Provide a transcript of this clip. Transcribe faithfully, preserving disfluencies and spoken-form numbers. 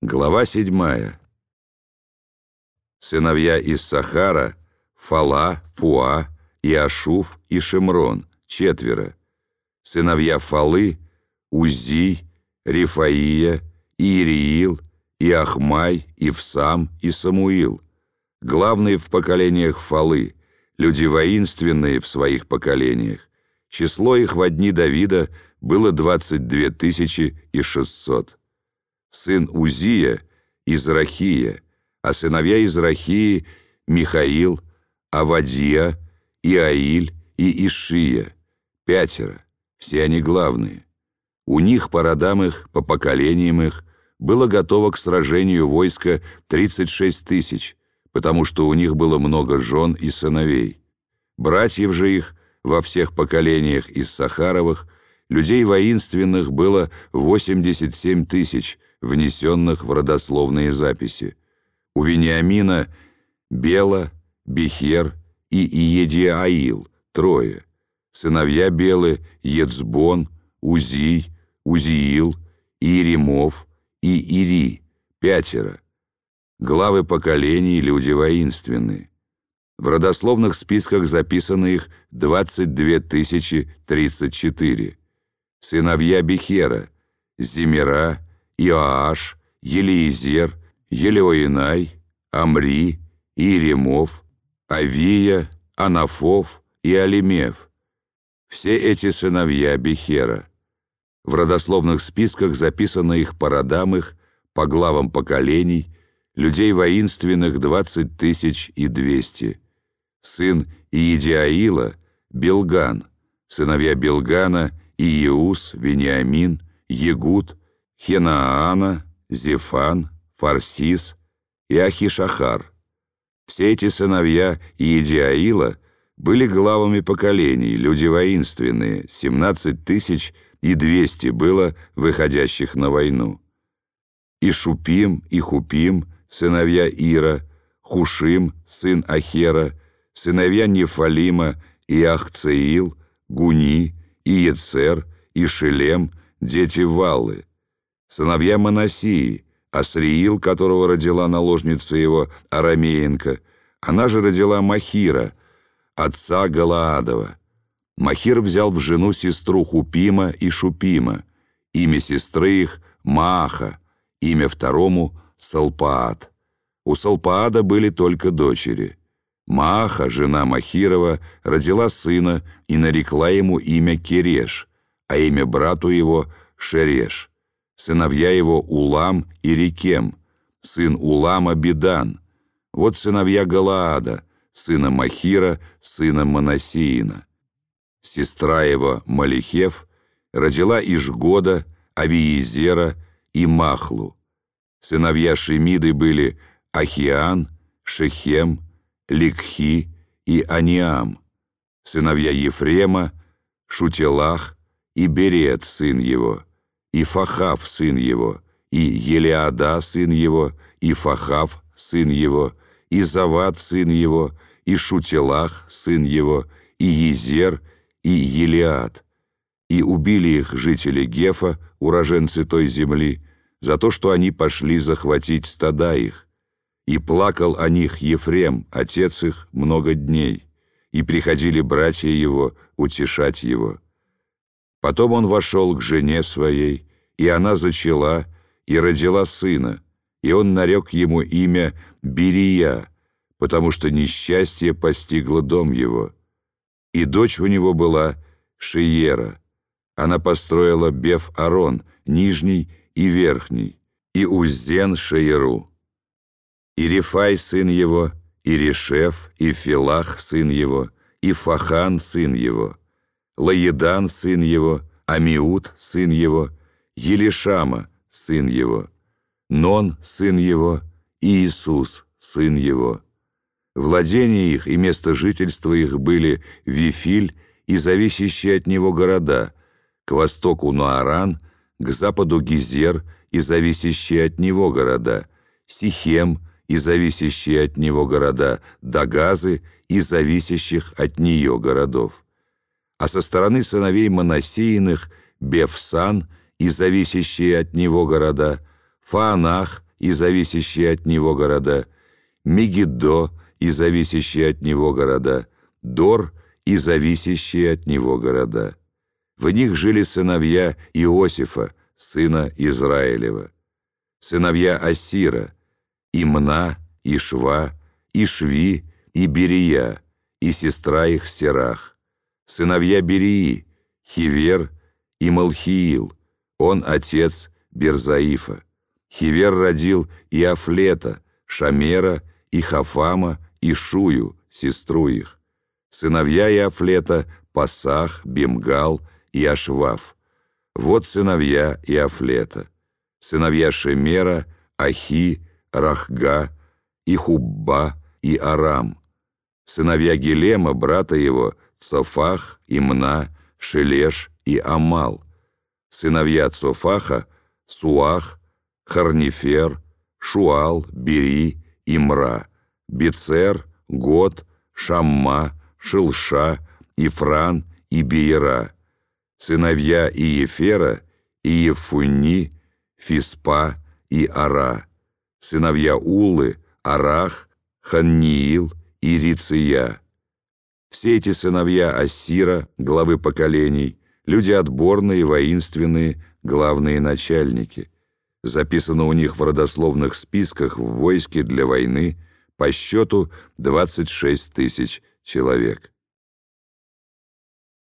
Глава седьмая. Сыновья Иссахара — Фала, Фуа, Иашуф и Шимрон, четверо. Сыновья Фалы — Узий, Рифаия, Иериил, Иахмай, Ивсам и Самуил. Главные в поколениях Фалы, люди воинственные в своих поколениях. Число их в дни Давида было двадцать две тысячи и шестьсот. Сын Узия — Израхия, а сыновья Израхии — Михаил, Авадия, Иаиль и Ишия, пятеро, все они главные. У них по родам их, по поколениям их, было готово к сражению войско тридцать шесть тысяч, потому что у них было много жен и сыновей. Братьев же их во всех поколениях Иссахаровых, людей воинственных, было восемьдесят семь тысяч, внесенных в родословные записи. У Вениамина — Бела, Бехер и Иедиаил, трое. Сыновья Белы — Ецбон, Узий, Узиил, Иеремов и Ири, пятеро. Главы поколений — люди воинственные. В родословных списках записано их двадцать две тысячи тридцать четыре. Сыновья Бехера — Зимера, Иоаш, Елиезер, Елеоинай, Амри, Иеремов, Авия, Анафов и Алимев. Все эти сыновья Бехера. В родословных списках записано их по родам их, по главам поколений, людей воинственных двадцать тысяч и двести. Сын Иедиаила — Билган, сыновья Билгана — Иеус, Вениамин, Егуд, Хенаана, Зефан, Фарсис и Ахишахар. Все эти сыновья Иедиаила были главами поколений, люди воинственные, семнадцать тысяч и двести было выходящих на войну. И Шупим, и Хупим, сыновья Ира, Хушим, сын Ахера, сыновья Нефалима, и Ахцеил, Гуни, и Ецер, и Шелем, дети Валлы. Сыновья Манасии, Асриил, которого родила наложница его Арамеенко, она же родила Махира, отца Галаадова. Махир взял в жену сестру Хупима и Шупима, имя сестры их Мааха, имя второму Салпаад. У Салпаада были только дочери. Мааха, жена Махирова, родила сына и нарекла ему имя Кереш, а имя брату его Шереш. Сыновья его Улам и Рекем, сын Улама Бедан. Вот сыновья Галаада, сына Махира, сына Манасиина. Сестра его Малихев родила Ишгода, Авиезера и Махлу. Сыновья Шемиды были Ахиан, Шехем, Ликхи и Аниам. Сыновья Ефрема — Шутелах и Берет, сын его, и Фахав, сын его, и Елиада, сын его, и Фахав, сын его, и Завад, сын его, и Шутелах, сын его, и Езер, и Елиад. И убили их жители Гефа, уроженцы той земли, за то, что они пошли захватить стада их. И плакал о них Ефрем, отец их, много дней, и приходили братья его утешать его. Потом он вошел к жене своей, и она зачала и родила сына, и он нарек ему имя Берия, потому что несчастье постигло дом его. И дочь у него была Шиера. Она построила Беф-Арон, нижний и верхний, и Уззен Шееру. И Рифай, сын его, и Решеф, и Филах, сын его, и Фахан, сын его, Лаедан, сын его, Амиуд, сын его, Елишама, сын его, Нон, сын его, и Иисус, сын его. Владения их и место жительства их были Вифиль и зависящие от него города, к востоку Нуаран, к западу Гизер и зависящие от него города, Сихем и зависящие от него города, Дагазы и зависящих от нее городов. А со стороны сыновей Манасииных Бефсан и зависящие от него города, Фаанах и зависящие от него города, Мегиддо и зависящие от него города, Дор и зависящие от него города. В них жили сыновья Иосифа, сына Израилева, сыновья Асира, Имна, Ишва, Ишви и Берия, и сестра их Серах, сыновья Берии, Хивер и Малхиил, он отец Берзаифа. Хивер родил Иафлета, Шамера и Хафама и Шую, сестру их. Сыновья Иафлета — Пасах, Бимгал и Ашвав. Вот сыновья Иафлета. Сыновья Шемера — Ахи, Рахга, и Хубба и Арам. Сыновья Гилема, брата его, Цофах, Имна, Шелеш и Амал. Сыновья Цофаха — Суах, Харнифер, Шуал, Бери, Имра, Бецер, Год, Шамма, Шилша, Ифран и Беера. Сыновья Иефера — Иефуни, Фиспа и Ара. Сыновья Улы — Арах, Ханниил и Риция. Все эти сыновья Ассира, главы поколений, люди отборные, воинственные, главные начальники. Записано у них в родословных списках в войске для войны по счету двадцать шесть тысяч человек.